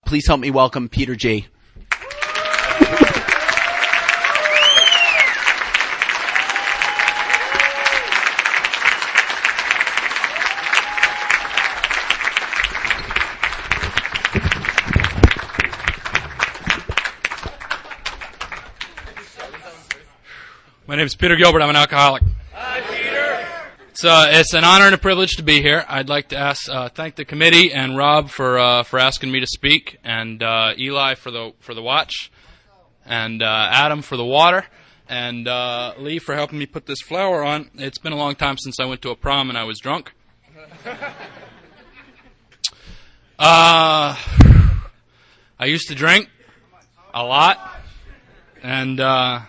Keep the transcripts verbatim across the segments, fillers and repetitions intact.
Please help me welcome Peter G. My name is Peter Gilbert. I'm an alcoholic. Hi, Peter. It's uh, it's an honor and a privilege to be here. I'd like to ask, uh, thank the committee and Rob for uh, for asking me to speak, and uh, Eli for the for the watch, and uh, Adam for the water, and uh, Lee for helping me put this flower on. It's been a long time since I went to a prom and I was drunk. Uh, I used to drink a lot, and. Uh,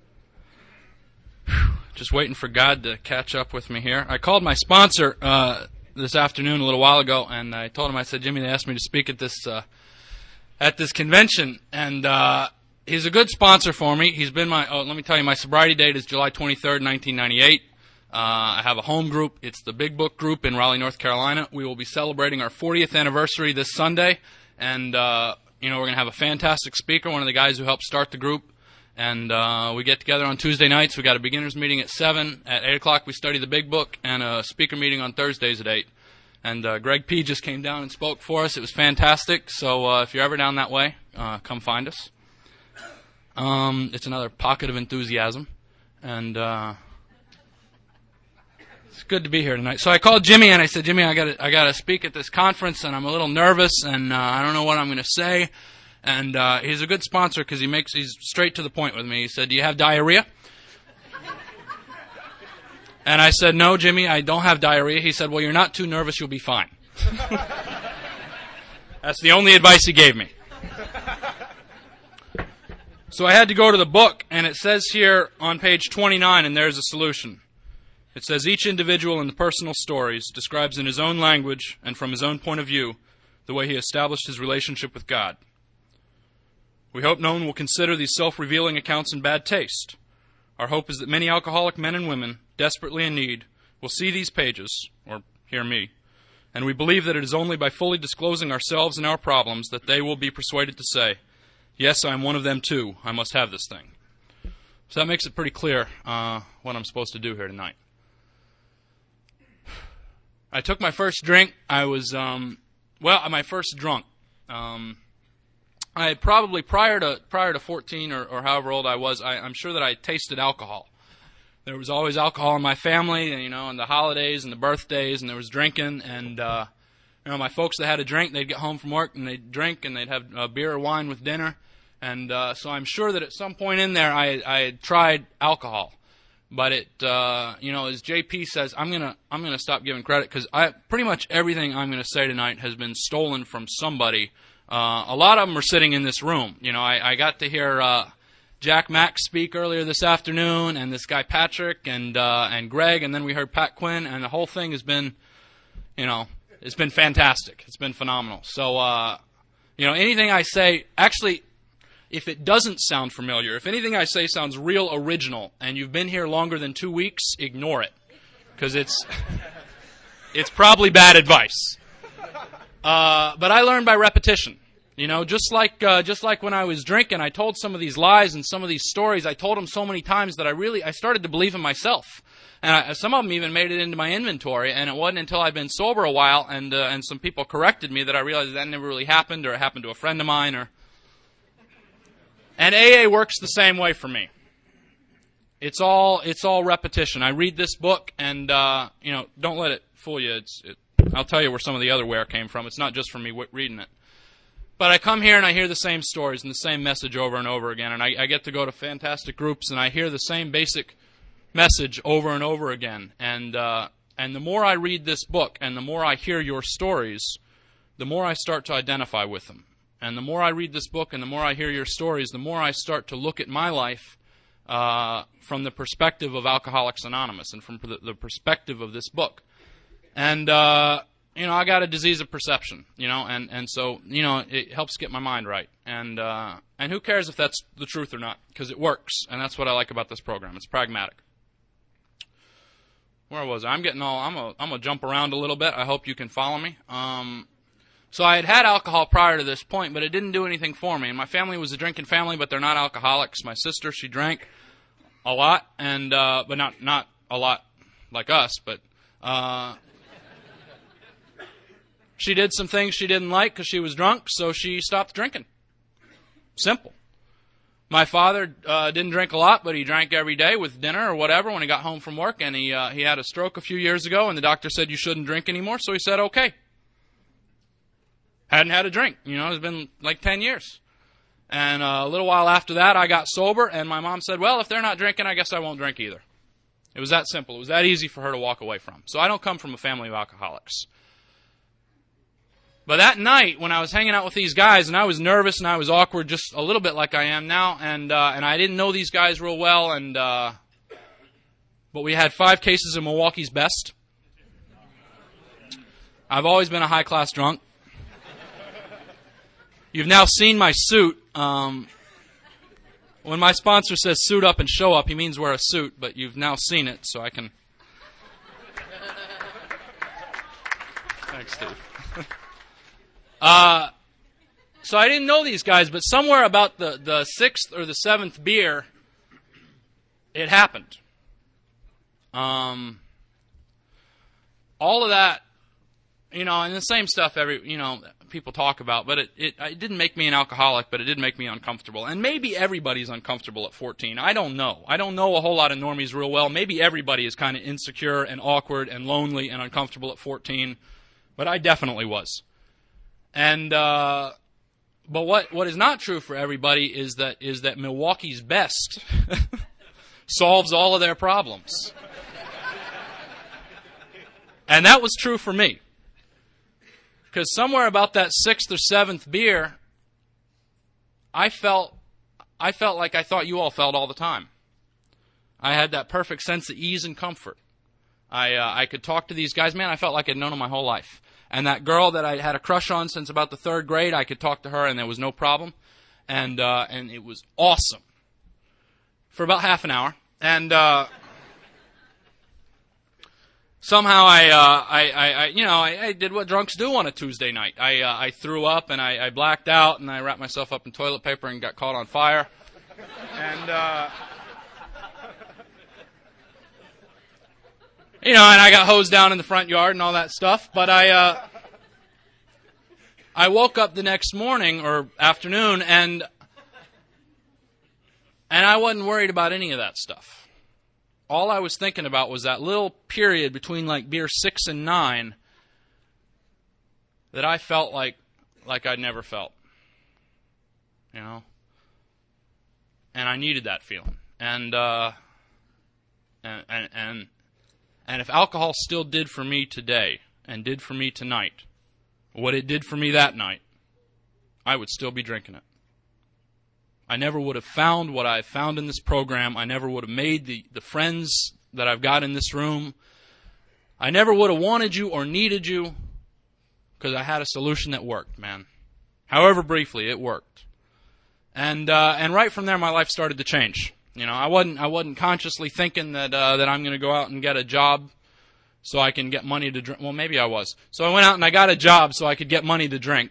Just waiting for God to catch up with me here. I called my sponsor uh, this afternoon a little while ago, and I told him, I said, Jimmy, they asked me to speak at this uh, at this convention, and uh, he's a good sponsor for me. He's been my, oh, let me tell you, my sobriety date is July twenty-third, nineteen ninety-eight. Uh, I have a home group. It's the Big Book Group in Raleigh, North Carolina. We will be celebrating our fortieth anniversary this Sunday, and, uh, you know, we're going to have a fantastic speaker, one of the guys who helped start the group. And uh, we get together on Tuesday nights. We got a beginners meeting at seven. At eight o'clock, we study the Big Book, and a speaker meeting on Thursdays at eight. And uh, Greg P. just came down and spoke for us. It was fantastic. So uh, if you're ever down that way, uh, come find us. Um, it's another pocket of enthusiasm. And uh, it's good to be here tonight. So I called Jimmy, and I said, Jimmy, I got I got to speak at this conference, and I'm a little nervous, and uh, I don't know what I'm going to say. And uh, he's a good sponsor because he makes he's straight to the point with me. He said, do you have diarrhea? And I said, no, Jimmy, I don't have diarrhea. He said, well, you're not too nervous. You'll be fine. That's the only advice he gave me. So I had to go to the book, and it says here on page twenty-nine, and there's a solution. It says, each individual in the personal stories describes in his own language and from his own point of view the way he established his relationship with God. We hope no one will consider these self-revealing accounts in bad taste. Our hope is that many alcoholic men and women, desperately in need, will see these pages, or hear me, and we believe that it is only by fully disclosing ourselves and our problems that they will be persuaded to say, yes, I am one of them too, I must have this thing. So that makes it pretty clear uh, what I'm supposed to do here tonight. I took my first drink. I was, um, well, my first drunk. Um... I had probably, prior to prior to fourteen or, or however old I was, I, I'm sure that I tasted alcohol. There was always alcohol in my family, and, you know, and the holidays and the birthdays, and there was drinking. And, uh, you know, my folks that had a drink, they'd get home from work, and they'd drink, and they'd have uh, beer or wine with dinner. And uh, so I'm sure that at some point in there I, I had tried alcohol. But it, uh, you know, as J P says, I'm gonna I'm gonna stop giving credit because I pretty much everything I'm gonna say tonight has been stolen from somebody. Uh, a lot of them are sitting in this room. You know, I, I got to hear uh, Jack Mack speak earlier this afternoon, and this guy Patrick and uh, and Greg, and then we heard Pat Quinn, and the whole thing has been, you know, it's been fantastic. It's been phenomenal. So, uh, you know, anything I say, actually, if it doesn't sound familiar, if anything I say sounds real original, and you've been here longer than two weeks, ignore it, because it's it's probably bad advice. Uh, but I learned by repetition. You know, just like uh, just like when I was drinking, I told some of these lies and some of these stories. I told them so many times that I really I started to believe in myself, and I, some of them even made it into my inventory. And it wasn't until I'd been sober a while and uh, and some people corrected me that I realized that never really happened, or it happened to a friend of mine. Or and A A works the same way for me. It's all it's all repetition. I read this book, and uh, you know, don't let it fool you. It's it, I'll tell you where some of the other wear came from. It's not just from me w- reading it. But I come here and I hear the same stories and the same message over and over again. And I, I get to go to fantastic groups and I hear the same basic message over and over again. And uh, and the more I read this book and the more I hear your stories, the more I start to identify with them. And the more I read this book and the more I hear your stories, the more I start to look at my life uh, from the perspective of Alcoholics Anonymous and from the, the perspective of this book. And, uh, you know, I got a disease of perception, you know, and, and so, you know, it helps get my mind right. And uh, and who cares if that's the truth or not, because it works, and that's what I like about this program. It's pragmatic. Where was I? I'm getting all, I'm going I'm to jump around a little bit. I hope you can follow me. Um, So I had had alcohol prior to this point, but it didn't do anything for me. And my family was a drinking family, but they're not alcoholics. My sister, she drank a lot, and uh, but not not a lot like us, but uh, she did some things she didn't like because she was drunk, so she stopped drinking. Simple. My father uh, didn't drink a lot, but he drank every day with dinner or whatever when he got home from work, and he uh, he had a stroke a few years ago, and the doctor said you shouldn't drink anymore, so he said okay. Hadn't had a drink. You know, it's been like ten years. And uh, a little while after that, I got sober, and my mom said, well, if they're not drinking, I guess I won't drink either. It was that simple. It was that easy for her to walk away from. So I don't come from a family of alcoholics. But that night, when I was hanging out with these guys, and I was nervous and I was awkward, just a little bit like I am now, and uh, and I didn't know these guys real well, and uh, but we had five cases of Milwaukee's Best. I've always been a high-class drunk. You've now seen my suit. Um, when my sponsor says suit up and show up, he means wear a suit, but you've now seen it, so I can... Thanks, Steve. uh, so I didn't know these guys, but somewhere about the, the sixth or the seventh beer, it happened. Um, all of that, you know, and the same stuff every, you know... people talk about, but it, it it didn't make me an alcoholic, but it did make me uncomfortable. And maybe everybody's uncomfortable at fourteen. I don't know. I don't know a whole lot of normies real well. Maybe everybody is kind of insecure and awkward and lonely and uncomfortable at fourteen, but I definitely was. And uh, but what what is not true for everybody is that is that Milwaukee's Best solves all of their problems. And that was true for me. Because somewhere about that sixth or seventh beer, I felt I felt like I thought you all felt all the time. I had that perfect sense of ease and comfort. I uh, I could talk to these guys. Man, I felt like I'd known them my whole life. And that girl that I had a crush on since about the third grade, I could talk to her and there was no problem. And uh, and it was awesome. For about half an hour. And... Uh, Somehow I, uh, I, I, I, you know, I, I did what drunks do on a Tuesday night. I, uh, I threw up and I, I blacked out and I wrapped myself up in toilet paper and got caught on fire. And, uh, you know, and I got hosed down in the front yard and all that stuff. But I, uh, I woke up the next morning or afternoon and, and I wasn't worried about any of that stuff. All I was thinking about was that little period between like beer six and nine that I felt like like I'd never felt. You know? And I needed that feeling. And uh and and and, and if alcohol still did for me today and did for me tonight what it did for me that night, I would still be drinking it. I never would have found what I've found in this program. I never would have made the, the friends that I've got in this room. I never would have wanted you or needed you because I had a solution that worked, man. However briefly, it worked. And uh, and right from there, my life started to change. You know, I wasn't I wasn't consciously thinking that uh, that I'm going to go out and get a job so I can get money to drink. Well, maybe I was. So I went out and I got a job so I could get money to drink.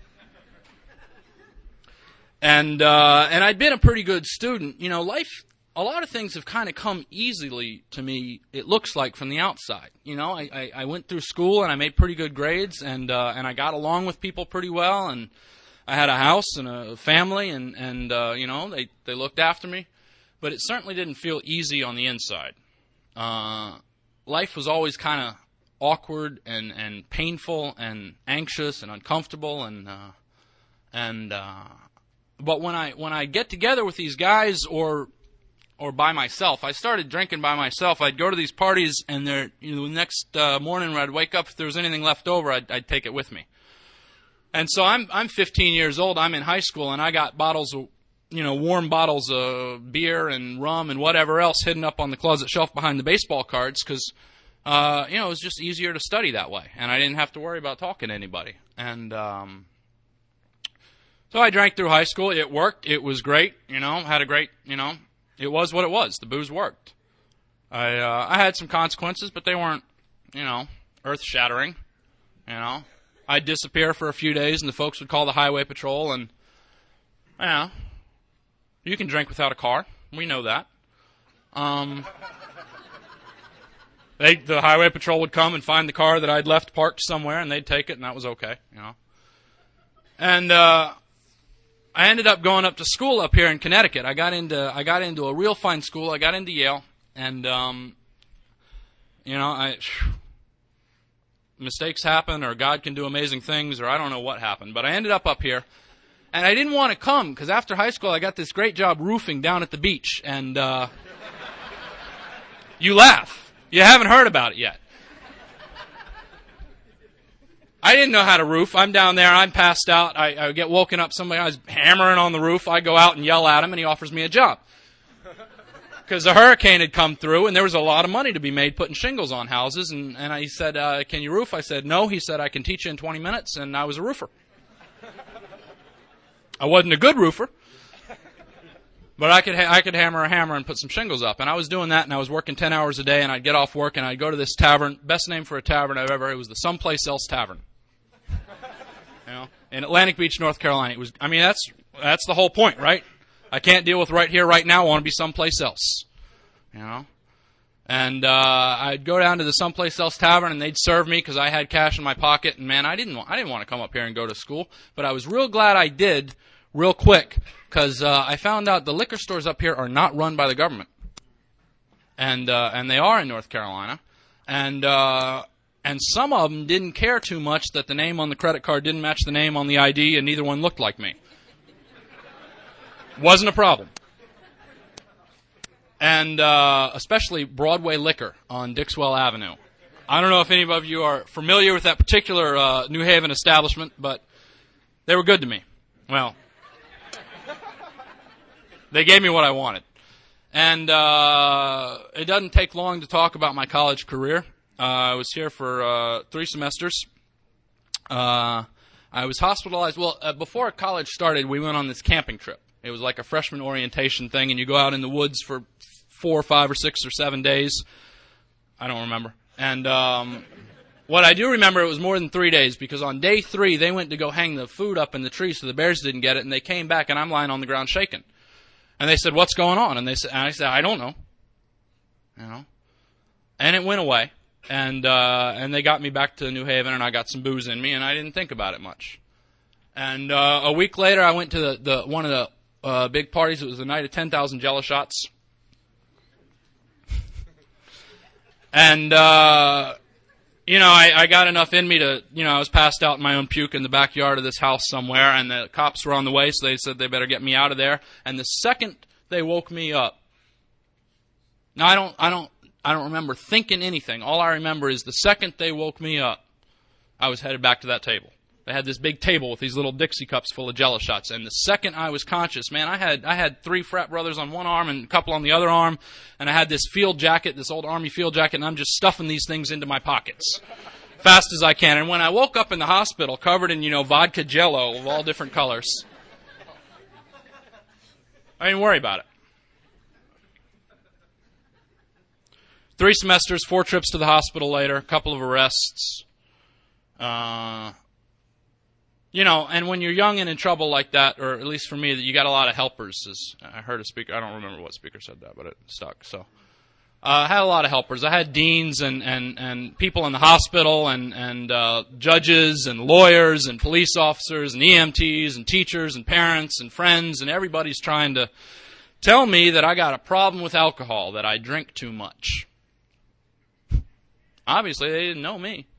And uh, and I'd been a pretty good student. You know, life, a lot of things have kind of come easily to me, it looks like, from the outside. You know, I, I, I went through school and I made pretty good grades and uh, and I got along with people pretty well and I had a house and a family and, and uh, you know, they, they looked after me. But it certainly didn't feel easy on the inside. Uh, life was always kind of awkward and, and painful and anxious and uncomfortable and uh, and uh, but when I when I get together with these guys or or by myself, I started drinking by myself. I'd go to these parties and there, you know, the next uh, morning when I'd wake up, if there was anything left over, I'd, I'd take it with me. And so I'm I'm fifteen years old. I'm in high school and I got bottles of, you know, warm bottles of beer and rum and whatever else hidden up on the closet shelf behind the baseball cards because, uh, you know, it was just easier to study that way. And I didn't have to worry about talking to anybody. And um, so I drank through high school. It worked. It was great. You know, had a great, you know, it was what it was. The booze worked. I uh, I had some consequences, but they weren't, you know, earth-shattering, you know. I'd disappear for a few days, and the folks would call the highway patrol, and, you know, you can drink without a car. We know that. Um, they, the highway patrol would come and find the car that I'd left parked somewhere, and they'd take it, and that was okay, you know. And uh, I ended up going up to school up here in Connecticut. I got into I got into a real fine school. I got into Yale, and um, you know, I mistakes happen, or God can do amazing things, or I don't know what happened. But I ended up up here, and I didn't want to come because after high school I got this great job roofing down at the beach, and uh, you laugh, you haven't heard about it yet. I didn't know how to roof. I'm down there. I'm passed out. I, I get woken up. Somebody I was hammering on the roof. I go out and yell at him, and he offers me a job. Because a hurricane had come through, and there was a lot of money to be made putting shingles on houses. And, and I, he said, uh, can you roof? I said, no. He said, I can teach you in twenty minutes, and I was a roofer. I wasn't a good roofer, but I could ha- I could hammer a hammer and put some shingles up. And I was doing that, and I was working ten hours a day, and I'd get off work, and I'd go to this tavern. Best name for a tavern I've ever heard. It was the Someplace Else Tavern. You know, in Atlantic Beach, North Carolina. It was. I mean, that's that's the whole point, right? I can't deal with right here, right now. I want to be someplace else. You know, and uh, I'd go down to the Someplace Else Tavern, and they'd serve me because I had cash in my pocket. And man, I didn't want, I didn't want to come up here and go to school, but I was real glad I did, real quick, because uh, I found out the liquor stores up here are not run by the government, and uh, and they are in North Carolina, and. Uh, And some of them didn't care too much that the name on the credit card didn't match the name on the I D, and neither one looked like me. Wasn't a problem. And uh, especially Broadway Liquor on Dixwell Avenue. I don't know if any of you are familiar with that particular uh, New Haven establishment, but they were good to me. Well, they gave me what I wanted. And uh, it doesn't take long to talk about my college career. Uh, I was here for uh, three semesters. Uh, I was hospitalized. Well, uh, before college started, we went on this camping trip. It was like a freshman orientation thing, and you go out in the woods for four or five or six or seven days. I don't remember. And um, what I do remember, it was more than three days, because on day three, they went to go hang the food up in the tree so the bears didn't get it, and they came back, and I'm lying on the ground shaking. And they said, "What's going on?" And they said, and I said, "I don't know." You know, and it went away. And uh, and they got me back to New Haven, and I got some booze in me, and I didn't think about it much. And uh, a week later, I went to the, the one of the uh, big parties. It was the night of ten thousand Jello shots. And, uh, you know, I, I got enough in me to, you know, I was passed out in my own puke in the backyard of this house somewhere, and the cops were on the way, so they said they better get me out of there. And the second they woke me up, now I don't, I don't, I don't remember thinking anything. All I remember is the second they woke me up, I was headed back to that table. They had this big table with these little Dixie cups full of Jello shots, and the second I was conscious, man, I had I had three frat brothers on one arm and a couple on the other arm, and I had this field jacket, this old Army field jacket, and I'm just stuffing these things into my pockets fast as I can. And when I woke up in the hospital, covered in, you know, vodka Jello of all different colors, I didn't worry about it. Three semesters, four trips to the hospital later, a couple of arrests. Uh, you know, and when you're young and in trouble like that, or at least for me, you got a lot of helpers. As I heard a speaker, I don't remember what speaker said that, but it stuck. So uh, I had a lot of helpers. I had deans and, and, and people in the hospital, and, and uh, judges and lawyers and police officers and E M Ts and teachers and parents and friends, and everybody's trying to tell me that I got a problem with alcohol, that I drink too much. Obviously, they didn't know me.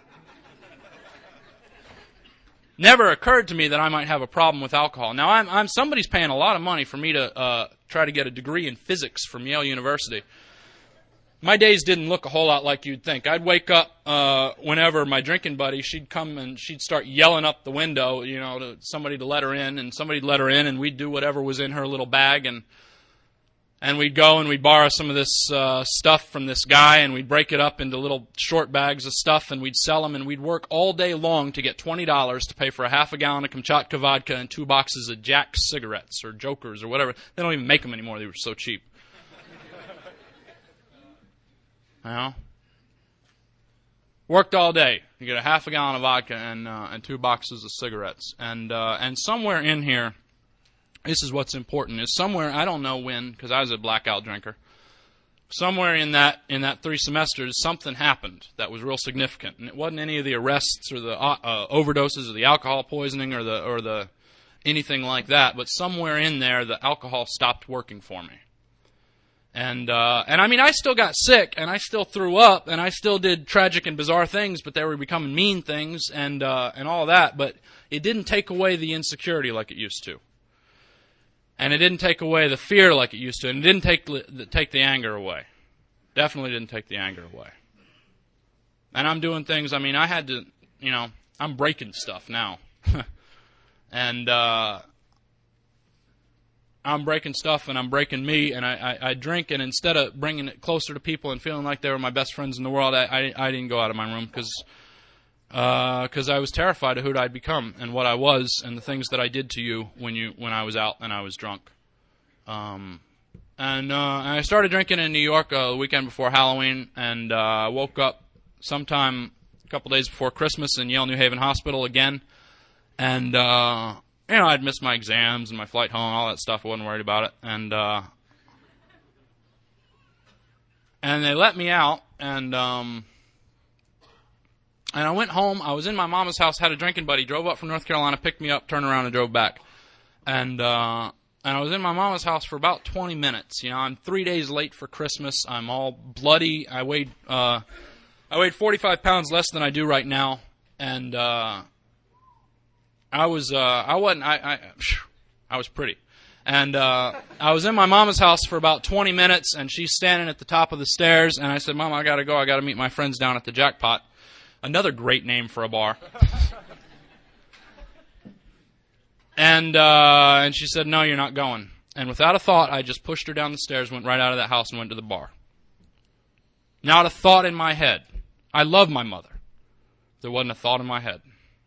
Never occurred to me that I might have a problem with alcohol. Now, I'm, I'm somebody's paying a lot of money for me to uh, try to get a degree in physics from Yale University. My days didn't look a whole lot like you'd think. I'd wake up uh, whenever my drinking buddy, she'd come and she'd start yelling up the window, you know, to somebody to let her in, and somebody'd let her in, and we'd do whatever was in her little bag, and And we'd go and we'd borrow some of this uh, stuff from this guy, and we'd break it up into little short bags of stuff, and we'd sell them, and we'd work all day long to get twenty dollars to pay for a half a gallon of Kamchatka vodka and two boxes of Jack's cigarettes or Jokers or whatever. They don't even make them anymore. They were so cheap. You know? Worked all day. You get a half a gallon of vodka and uh, and two boxes of cigarettes. And uh, and somewhere in here, this is what's important, is somewhere, I don't know when, because I was a blackout drinker, somewhere in that in that three semesters, something happened that was real significant. And it wasn't any of the arrests or the uh, overdoses or the alcohol poisoning or the or the anything like that, but somewhere in there, the alcohol stopped working for me. And, uh, and I mean, I still got sick, and I still threw up, and I still did tragic and bizarre things, but they were becoming mean things, and, uh, and all that, but it didn't take away the insecurity like it used to. And it didn't take away the fear like it used to, and it didn't take, take the anger away. Definitely didn't take the anger away. And I'm doing things, I mean, I had to, you know, I'm breaking stuff now. and, uh, I'm breaking stuff and I'm breaking me, and I, I, I drink, and instead of bringing it closer to people and feeling like they were my best friends in the world, I, I, I didn't go out of my room because uh, cause I was terrified of who I'd become and what I was and the things that I did to you when you when I was out and I was drunk. Um, and, uh, and I started drinking in New York uh, the weekend before Halloween, and I uh, woke up sometime a couple days before Christmas in Yale New Haven Hospital again, and uh, you know, I'd missed my exams and my flight home and all that stuff. I wasn't worried about it. And uh, and they let me out, and um, and I went home. I was in my mama's house, had a drinking buddy, drove up from North Carolina, picked me up, turned around, and drove back. And uh, and I was in my mama's house for about twenty minutes. You know, I'm three days late for Christmas. I'm all bloody. I weighed uh, I weighed forty-five pounds less than I do right now, and uh, I was, uh, I wasn't, I, I, I was pretty. And, uh, I was in my mama's house for about twenty minutes, and she's standing at the top of the stairs, and I said, Mama, I gotta go, I gotta meet my friends down at the Jackpot. Another great name for a bar. and, uh, and she said, no, you're not going. And without a thought, I just pushed her down the stairs, went right out of that house, and went to the bar. Not a thought in my head. I love my mother. There wasn't a thought in my head.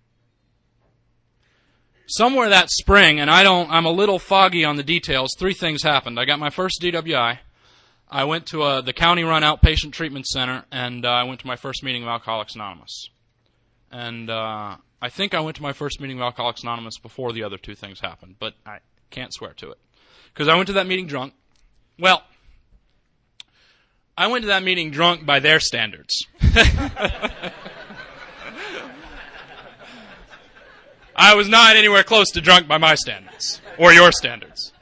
Somewhere that spring, and I don't, I'm a little foggy on the details, three things happened. I got my first D W I. I went to uh, the county-run outpatient treatment center, and uh, I went to my first meeting of Alcoholics Anonymous. And uh, I think I went to my first meeting of Alcoholics Anonymous before the other two things happened, but I can't swear to it. Because I went to that meeting drunk. Well, I went to that meeting drunk by their standards. I was not anywhere close to drunk by my standards, or your standards.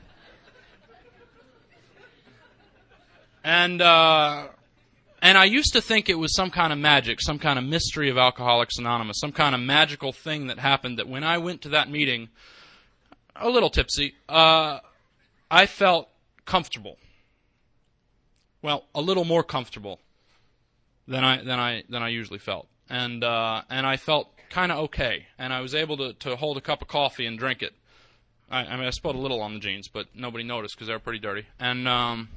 And uh, and I used to think it was some kind of magic, some kind of mystery of Alcoholics Anonymous, some kind of magical thing that happened, that when I went to that meeting, a little tipsy, uh, I felt comfortable. Well, a little more comfortable than I than I than I usually felt, and uh, and I felt kind of okay, and I was able to, to hold a cup of coffee and drink it. I, I mean, I spilled a little on the jeans, but nobody noticed because they were pretty dirty. And um,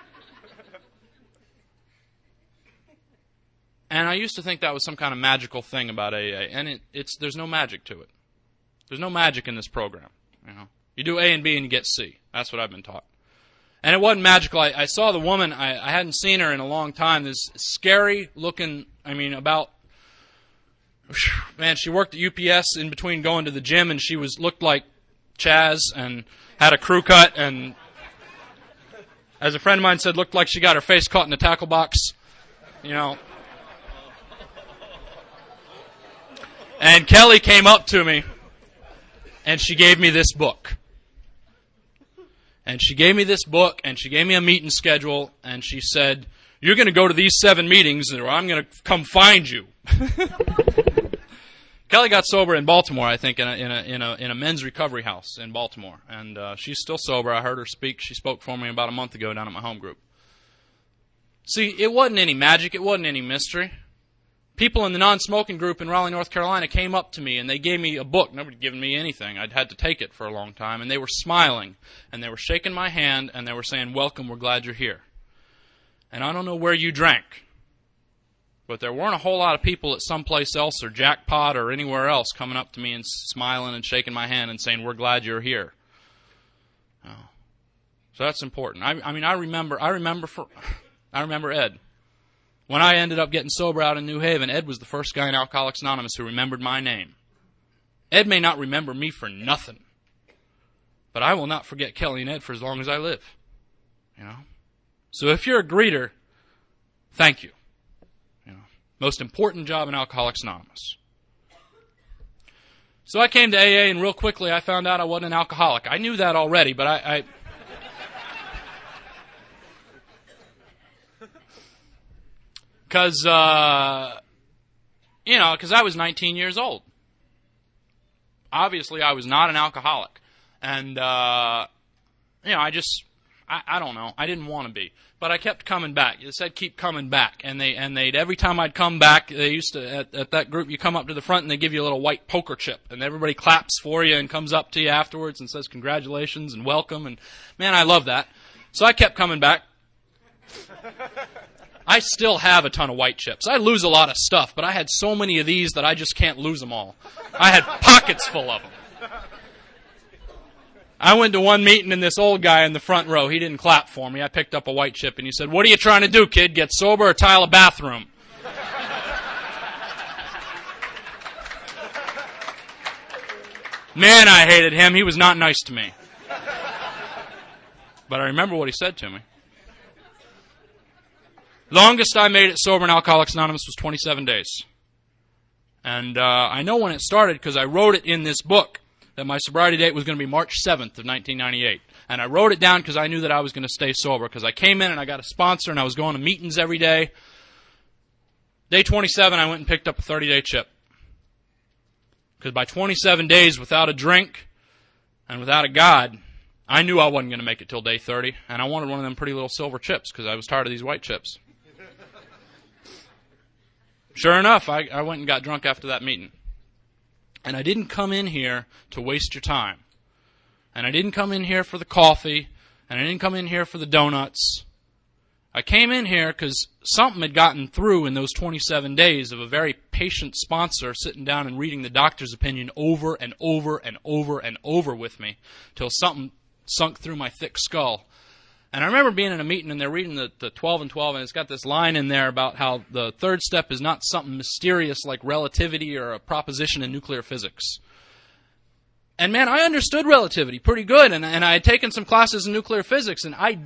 and I used to think that was some kind of magical thing about A A, and it, it's there's no magic to it. There's no magic in this program. You know, you do A and B and you get C. That's what I've been taught. And it wasn't magical. I, I saw the woman. I, I hadn't seen her in a long time. This scary looking. I mean, about. Man, she worked at U P S in between going to the gym, and she was looked like Chaz and had a crew cut, and as a friend of mine said, looked like she got her face caught in a tackle box, you know. And Kelly came up to me, and she gave me this book. And she gave me this book, and she gave me a meeting schedule, and she said, you're going to go to these seven meetings, or I'm going to come find you. Kelly got sober in Baltimore, I think, in a in a in a, in a men's recovery house in Baltimore, and uh, she's still sober. I heard her speak. She spoke for me about a month ago down at my home group. See, it wasn't any magic. It wasn't any mystery. People in the non-smoking group in Raleigh, North Carolina, came up to me and they gave me a book. Nobody had given me anything. I'd had to take it for a long time, and they were smiling and they were shaking my hand and they were saying, "Welcome. We're glad you're here." And I don't know where you drank, but there weren't a whole lot of people at someplace else or Jackpot or anywhere else coming up to me and smiling and shaking my hand and saying, "We're glad you're here." Oh. So that's important. I, I mean, I remember. I remember. For, I remember Ed. When I ended up getting sober out in New Haven, Ed was the first guy in Alcoholics Anonymous who remembered my name. Ed may not remember me for nothing, but I will not forget Kelly and Ed for as long as I live. You know? So if you're a greeter, thank you. You know, most important job in Alcoholics Anonymous. So I came to A A, and real quickly I found out I wasn't an alcoholic. I knew that already, but I... I Because, uh, you know, because I was nineteen years old. Obviously, I was not an alcoholic. And, uh, you know, I just, I, I don't know. I didn't want to be. But I kept coming back. They said keep coming back. And they, and they'd, every time I'd come back, they used to, at, at that group, you come up to the front and they give you a little white poker chip. And everybody claps for you and comes up to you afterwards and says congratulations and welcome. And, man, I love that. So I kept coming back. I still have a ton of white chips. I lose a lot of stuff, but I had so many of these that I just can't lose them all. I had pockets full of them. I went to one meeting and this old guy in the front row, he didn't clap for me. I picked up a white chip and he said, "What are you trying to do, kid? Get sober or tile a bathroom?" Man, I hated him. He was not nice to me. But I remember what he said to me. Longest I made it sober in Alcoholics Anonymous was twenty-seven days. And uh, I know when it started because I wrote it in this book that my sobriety date was going to be March seventh of nineteen ninety-eight. And I wrote it down because I knew that I was going to stay sober because I came in and I got a sponsor and I was going to meetings every day. Day twenty-seven, I went and picked up a thirty-day chip. Because by twenty-seven days without a drink and without a God, I knew I wasn't going to make it till day thirty. And I wanted one of them pretty little silver chips because I was tired of these white chips. Sure enough, I, I went and got drunk after that meeting. And I didn't come in here to waste your time. And I didn't come in here for the coffee. And I didn't come in here for the donuts. I came in here because something had gotten through in those twenty-seven days of a very patient sponsor sitting down and reading the doctor's opinion over and over and over and over with me till something sunk through my thick skull. And I remember being in a meeting and they're reading the, the twelve and twelve, and it's got this line in there about how the third step is not something mysterious like relativity or a proposition in nuclear physics. And man, I understood relativity pretty good, and, and I had taken some classes in nuclear physics, and I,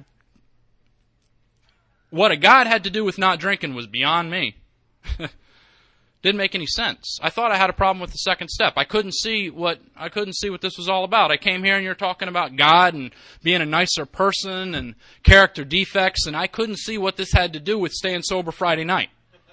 what a God had to do with not drinking was beyond me. Didn't make any sense. I thought I had a problem with the second step. I couldn't see what I couldn't see what this was all about. I came here and you're talking about God and being a nicer person and character defects, and I couldn't see what this had to do with staying sober Friday night.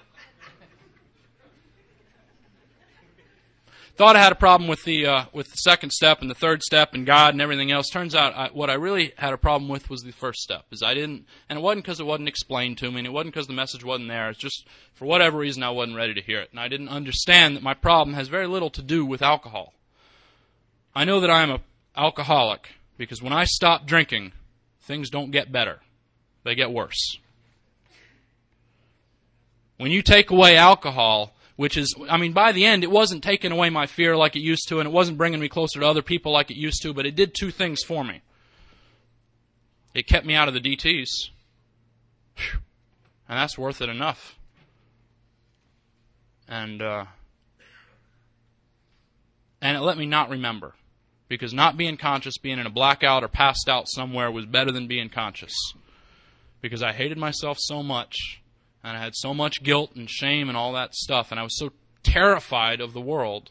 Thought I had a problem with the uh, with the second step and the third step and God and everything else. Turns out I, what I really had a problem with was the first step. Is I didn't, and it wasn't because it wasn't explained to me, and it wasn't because the message wasn't there. It's just for whatever reason I wasn't ready to hear it, and I didn't understand that my problem has very little to do with alcohol. I know that I am an alcoholic because when I stop drinking, things don't get better; they get worse. When you take away alcohol, which is, I mean, by the end, it wasn't taking away my fear like it used to, and it wasn't bringing me closer to other people like it used to, but it did two things for me. It kept me out of the D Ts, Whew. And that's worth it enough. And, uh, and it let me not remember, because not being conscious, being in a blackout or passed out somewhere was better than being conscious, because I hated myself so much. And I had so much guilt and shame and all that stuff. And I was so terrified of the world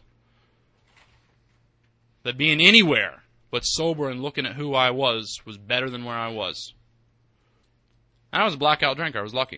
that being anywhere but sober and looking at who I was was better than where I was. And I was a blackout drinker. I was lucky.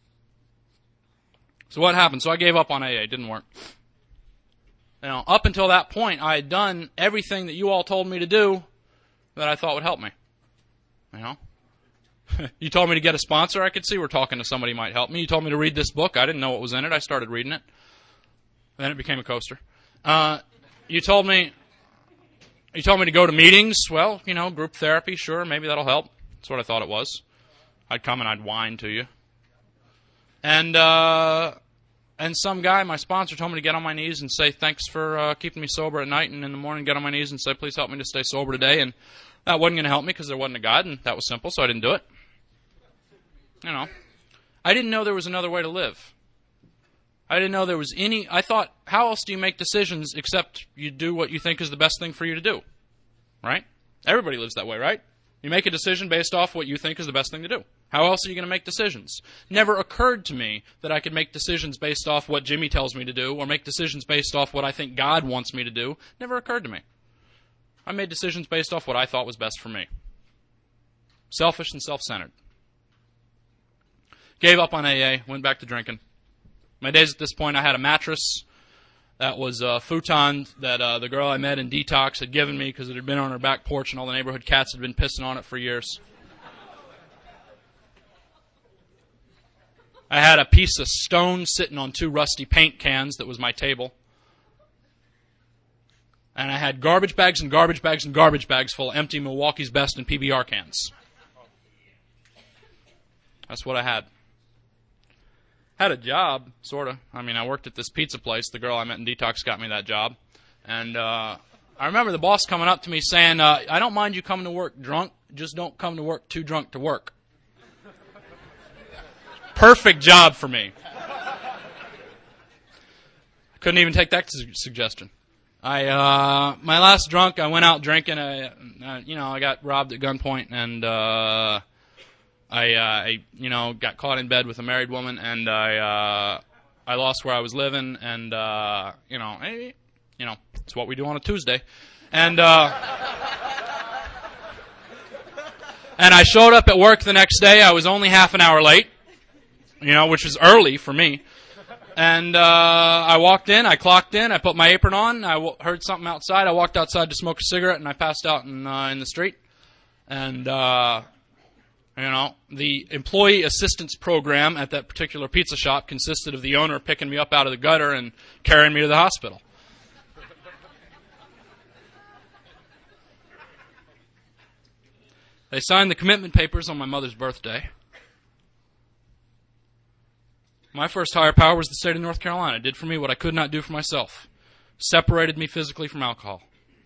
So what happened? So I gave up on A A. It didn't work. You know, up until that point, I had done everything that you all told me to do that I thought would help me. You know? You told me to get a sponsor. I could see we're talking to somebody who might help me. You told me to read this book. I didn't know what was in it. I started reading it. Then it became a coaster. Uh, you told me you told me to go to meetings. Well, you know, group therapy, sure, maybe that'll help. That's what I thought it was. I'd come and I'd whine to you. And uh, and some guy, my sponsor, told me to get on my knees and say thanks for uh, keeping me sober at night, and in the morning get on my knees and say please help me to stay sober today. And that wasn't going to help me because there wasn't a God, and that was simple, so I didn't do it. You know, I didn't know there was another way to live. I didn't know there was any... I thought, how else do you make decisions except you do what you think is the best thing for you to do? Right? Everybody lives that way, right? You make a decision based off what you think is the best thing to do. How else are you going to make decisions? Never occurred to me that I could make decisions based off what Jimmy tells me to do or make decisions based off what I think God wants me to do. Never occurred to me. I made decisions based off what I thought was best for me. Selfish and self-centered. Gave up on A A, went back to drinking. My days at this point, I had a mattress that was a futon that uh, the girl I met in Detox had given me because it had been on her back porch and all the neighborhood cats had been pissing on it for years. I had a piece of stone sitting on two rusty paint cans that was my table. And I had garbage bags and garbage bags and garbage bags full of empty Milwaukee's Best and P B R cans. That's what I had. Had a job, sort of. I mean, I worked at this pizza place. The girl I met in Detox got me that job. And uh, I remember the boss coming up to me saying, uh, I don't mind you coming to work drunk, just don't come to work too drunk to work. Perfect job for me. I couldn't even take that su- suggestion. I, uh, my last drunk, I went out drinking. I, uh, you know, I got robbed at gunpoint, and uh, I, uh, I, you know, got caught in bed with a married woman, and I, uh, I lost where I was living, and uh, you know, hey, you know, it's what we do on a Tuesday, and uh, and I showed up at work the next day. I was only half an hour late, you know, which is early for me. And uh, I walked in, I clocked in, I put my apron on, I w- heard something outside, I walked outside to smoke a cigarette, and I passed out in, uh, in the street. And, uh, you know, the employee assistance program at that particular pizza shop consisted of the owner picking me up out of the gutter and carrying me to the hospital. They signed the commitment papers on my mother's birthday. My first higher power was the state of North Carolina. It did for me what I could not do for myself. Separated me physically from alcohol.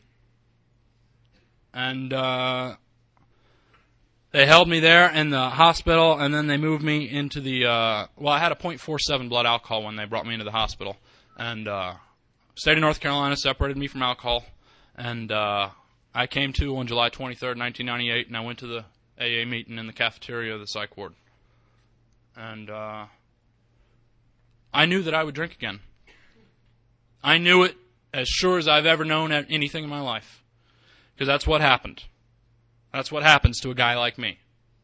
And uh, they held me there in the hospital, and then they moved me into the... Uh, well, I had a point four seven blood alcohol when they brought me into the hospital. And uh, state of North Carolina separated me from alcohol. And uh, I came to on July twenty-third, nineteen ninety-eight, and I went to the A A meeting in the cafeteria of the psych ward. And... Uh, I knew that I would drink again. I knew it as sure as I've ever known anything in my life. Because that's what happened. That's what happens to a guy like me.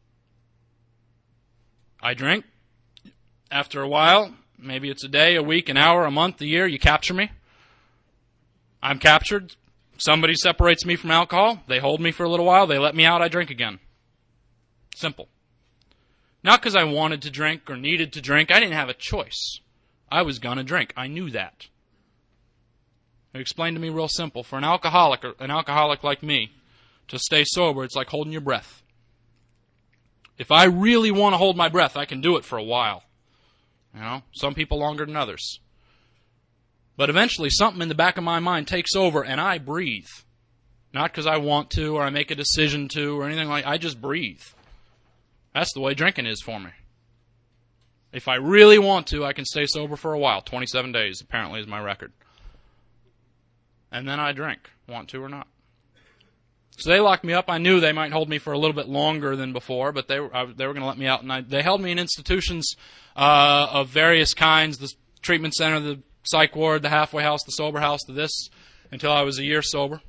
I drink. After a while, maybe it's a day, a week, an hour, a month, a year, you capture me. I'm captured. Somebody separates me from alcohol. They hold me for a little while. They let me out. I drink again. Simple. Not because I wanted to drink or needed to drink. I didn't have a choice. I was going to drink. I knew that. It explained to me real simple. For an alcoholic, or an alcoholic like me, to stay sober, it's like holding your breath. If I really want to hold my breath, I can do it for a while. You know, some people longer than others. But eventually, something in the back of my mind takes over, and I breathe. Not because I want to, or I make a decision to, or anything like that. I just breathe. That's the way drinking is for me. If I really want to, I can stay sober for a while. twenty-seven days, apparently, is my record. And then I drink, want to or not. So they locked me up. I knew they might hold me for a little bit longer than before, but they were, I, they were going to let me out. And I, they held me in institutions uh, of various kinds, the treatment center, the psych ward, the halfway house, the sober house, the this, until I was a year sober.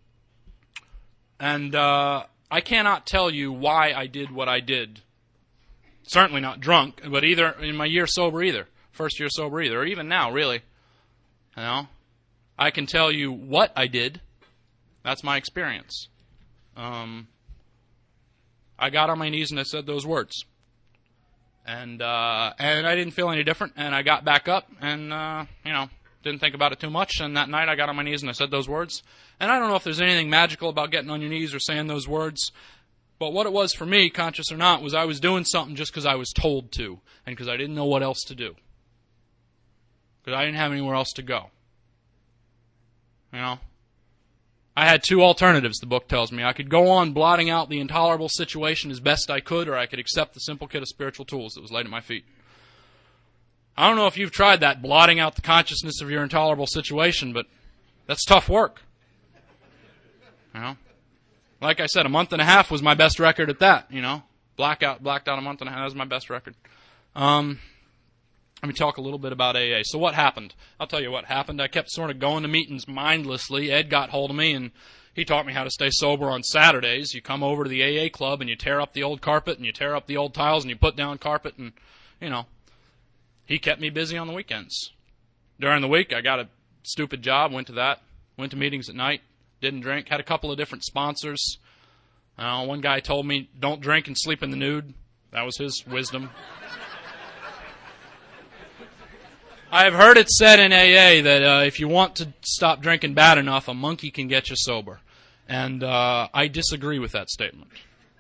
And uh, I cannot tell you why I did what I did. Certainly not drunk, but either in my year sober either. First year sober either, or even now, really. You know? I can tell you what I did. That's my experience. Um, I got on my knees and I said those words. And uh, and I didn't feel any different, and I got back up and, uh, you know, didn't think about it too much. And that night I got on my knees and I said those words. And I don't know if there's anything magical about getting on your knees or saying those words. But what it was for me, conscious or not, was I was doing something just because I was told to and because I didn't know what else to do. Because I didn't have anywhere else to go. You know? I had two alternatives, the book tells me. I could go on blotting out the intolerable situation as best I could, or I could accept the simple kit of spiritual tools that was laid at my feet. I don't know if you've tried that, blotting out the consciousness of your intolerable situation, but that's tough work. You know? Like I said, a month and a half was my best record at that, you know? Blackout, blacked out a month and a half, that was my best record. Um... Let me talk a little bit about A A. So what happened? I'll tell you what happened. I kept sort of going to meetings mindlessly. Ed got hold of me, and he taught me how to stay sober on Saturdays. You come over to the A A club, and you tear up the old carpet, and you tear up the old tiles, and you put down carpet, and, you know, he kept me busy on the weekends. During the week, I got a stupid job, went to that, went to meetings at night, didn't drink, had a couple of different sponsors. Uh, one guy told me, don't drink and sleep in the nude. That was his wisdom. I have heard it said in A A that uh, if you want to stop drinking bad enough, a monkey can get you sober. And uh, I disagree with that statement.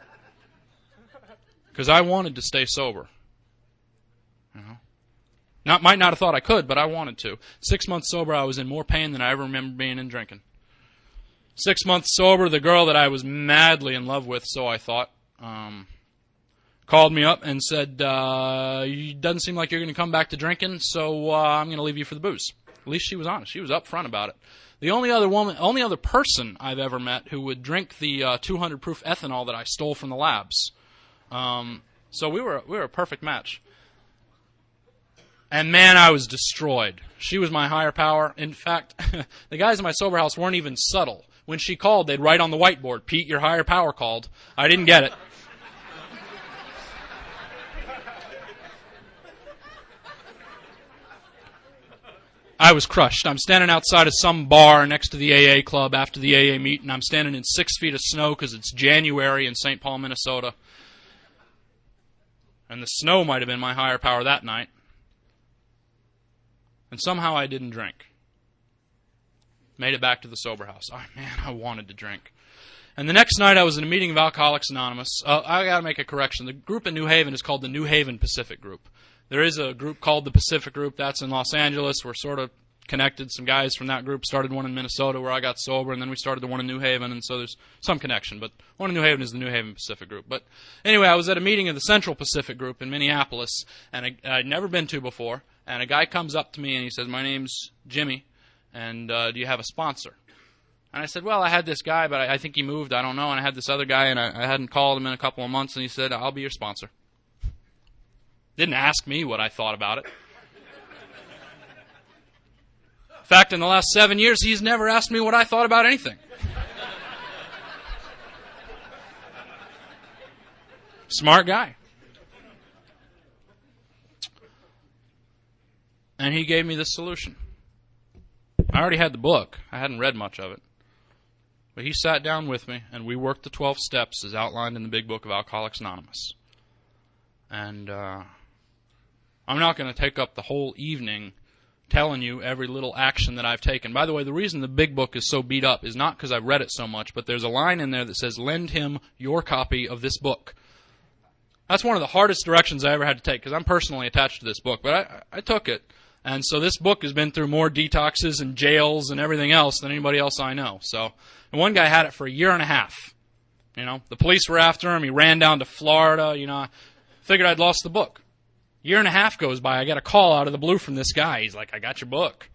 Because I wanted to stay sober. You know? Not, might not have thought I could, but I wanted to. Six months sober, I was in more pain than I ever remember being in drinking. Six months sober, the girl that I was madly in love with, so I thought, um... called me up and said, uh, it doesn't seem like you're going to come back to drinking, so uh, I'm going to leave you for the booze. At least she was honest. She was upfront about it. The only other woman, only other person I've ever met who would drink the uh, two hundred proof ethanol that I stole from the labs. Um, so we were we were a perfect match. And man, I was destroyed. She was my higher power. In fact, the guys in my sober house weren't even subtle. When she called, they'd write on the whiteboard, "Pete, your higher power called." I didn't get it. I was crushed. I'm standing outside of some bar next to the A A club after the A A meet, and I'm standing in six feet of snow because it's January in Saint Paul, Minnesota. And the snow might have been my higher power that night. And somehow I didn't drink. Made it back to the sober house. Oh, man, I wanted to drink. And the next night I was in a meeting of Alcoholics Anonymous. Uh, I got to make a correction. The group in New Haven is called the New Haven Pacific Group. There is a group called the Pacific Group. That's in Los Angeles. We're sort of connected. Some guys from that group started one in Minnesota where I got sober, and then we started the one in New Haven, and so there's some connection. But one in New Haven is the New Haven Pacific Group. But anyway, I was at a meeting of the Central Pacific Group in Minneapolis, and I, I'd never been to before, and a guy comes up to me, and he says, "My name's Jimmy, and uh, do you have a sponsor?" And I said, "Well, I had this guy, but I, I think he moved. I don't know. And I had this other guy, and I, I hadn't called him in a couple of months, and he said, I'll be your sponsor." Didn't ask me what I thought about it. In fact, in the last seven years, he's never asked me what I thought about anything. Smart guy. And he gave me this solution. I already had the book. I hadn't read much of it. But he sat down with me, and we worked the twelve steps as outlined in the big book of Alcoholics Anonymous. And uh, I'm not going to take up the whole evening telling you every little action that I've taken. By the way, the reason the big book is so beat up is not because I've read it so much, but there's a line in there that says, "Lend him your copy of this book." That's one of the hardest directions I ever had to take, because I'm personally attached to this book, but I, I took it. And so this book has been through more detoxes and jails and everything else than anybody else I know. So, and one guy had it for a year and a half. You know, the police were after him. He ran down to Florida. You know, I figured I'd lost the book. Year and a half goes by. I get a call out of the blue from this guy. He's like, "I got your book."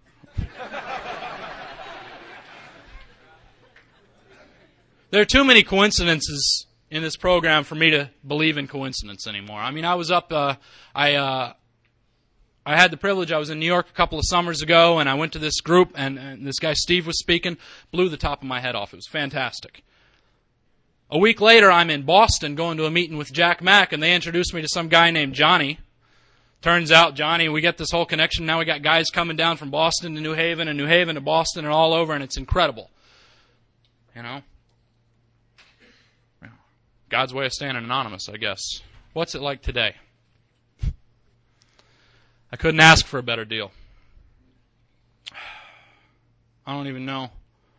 There are too many coincidences in this program for me to believe in coincidence anymore. I mean, I was up, uh, I, uh, I had the privilege, I was in New York a couple of summers ago, and I went to this group, and, and this guy Steve was speaking, blew the top of my head off. It was fantastic. A week later, I'm in Boston going to a meeting with Jack Mack, and they introduced me to some guy named Johnny. Turns out, Johnny, we get this whole connection. Now we got guys coming down from Boston to New Haven, and New Haven to Boston, and all over, and it's incredible. You know? God's way of staying anonymous, I guess. What's it like today? I couldn't ask for a better deal. I don't even know.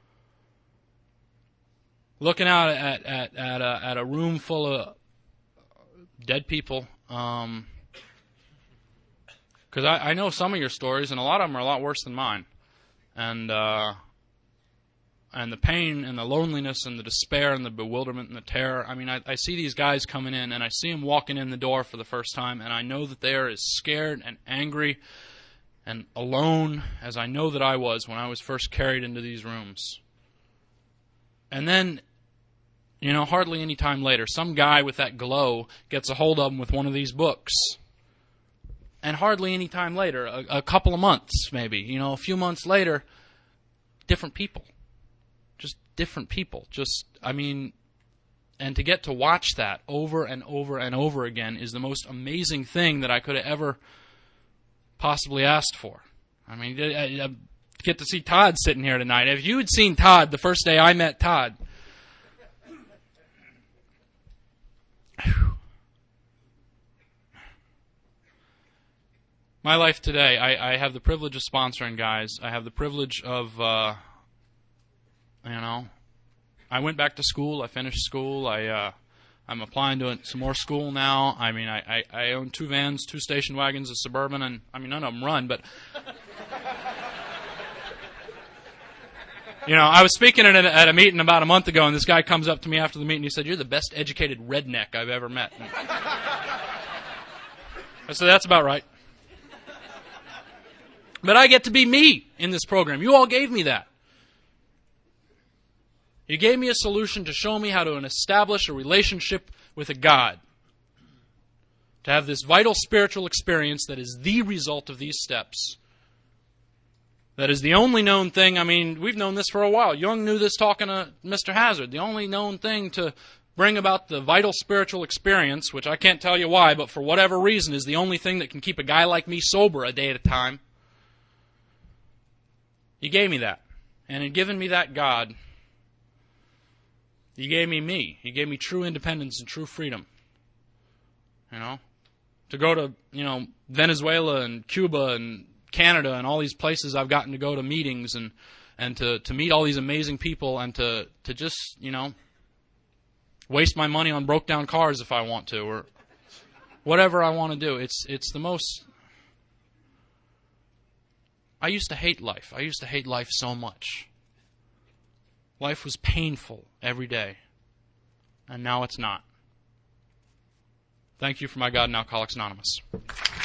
Looking out at at at a, at a room full of dead people, um, because I, I know some of your stories, and a lot of them are a lot worse than mine. And uh, and the pain and the loneliness and the despair and the bewilderment and the terror. I mean, I, I see these guys coming in, and I see them walking in the door for the first time, and I know that they are as scared and angry and alone as I know that I was when I was first carried into these rooms. And then, you know, hardly any time later, some guy with that glow gets a hold of them with one of these books. And hardly any time later, a, a couple of months maybe, you know, a few months later, different people. Just different people. Just, I mean, and to get to watch that over and over and over again is the most amazing thing that I could have ever possibly asked for. I mean, I, I get to see Todd sitting here tonight. If you had seen Todd the first day I met Todd, my life today, I, I have the privilege of sponsoring guys. I have the privilege of, uh, you know, I went back to school. I finished school. I, uh, I'm applying to some more school now. I mean, I, I, I own two vans, two station wagons, a Suburban, and, I mean, none of them run, but, you know, I was speaking at a, at a meeting about a month ago, and this guy comes up to me after the meeting, and he said, "You're the best educated redneck I've ever met." And I said, "That's about right." But I get to be me in this program. You all gave me that. You gave me a solution to show me how to establish a relationship with a God. To have this vital spiritual experience that is the result of these steps. That is the only known thing. I mean, we've known this for a while. Jung knew this talking to Mister Hazard. The only known thing to bring about the vital spiritual experience, which I can't tell you why, but for whatever reason is the only thing that can keep a guy like me sober a day at a time. You gave me that. And in giving me that God, you gave me me. You gave me true independence and true freedom. You know? To go to, you know, Venezuela and Cuba and Canada and all these places I've gotten to go to meetings and, and to, to meet all these amazing people and to, to just, you know, waste my money on broke down cars if I want to or whatever I want to do. It's it's the most... I used to hate life. I used to hate life so much. Life was painful every day. And now it's not. Thank you for my God and Alcoholics Anonymous.